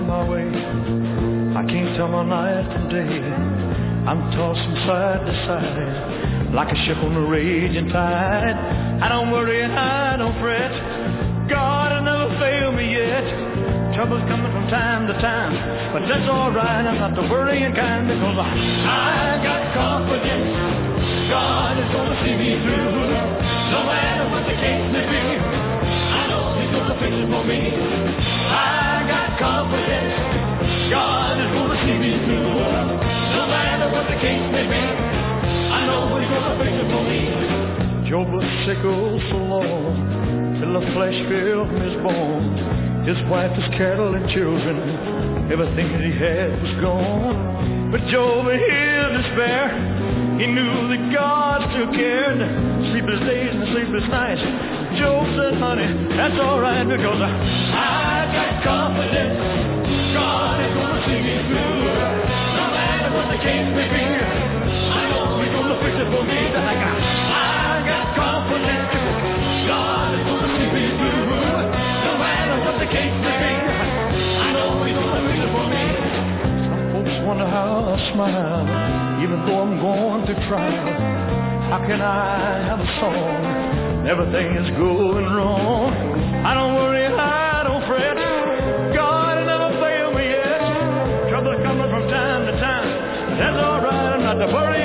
my way. I can't tell my night from day. I'm tossing side to side like a ship on the raging tide. I don't worry and I don't fret. God will never fail me yet. Trouble's coming from time to time, but that's alright. I'm not the worrying kind because I got confidence. God is gonna see me through. No matter what the case may be, I know He's gonna fix it for me. I got confidence. God is gonna see me through. No matter what the case may be, I know He's gonna fix it for me. Job was sick oh so long, till the flesh fell from his bones. His wife, his cattle and children, everything that he had was gone. But Job in his despair, he knew that God still cared. Sleepless days and sleepless nights, Job said, honey, that's alright because I got confidence. God is gonna see me through. No matter what the case may be, I know He's gonna fix it for me. I got confidence. God is gonna see me through. No matter what the case may be, I know He's gonna fix it for me. Some folks wonder how I smile, even though I'm going through trial. How can I have a song? Everything is going wrong. I don't worry and I don't fret. God will never fail me yet. Trouble coming from time to time. That's alright, I'm not to worry.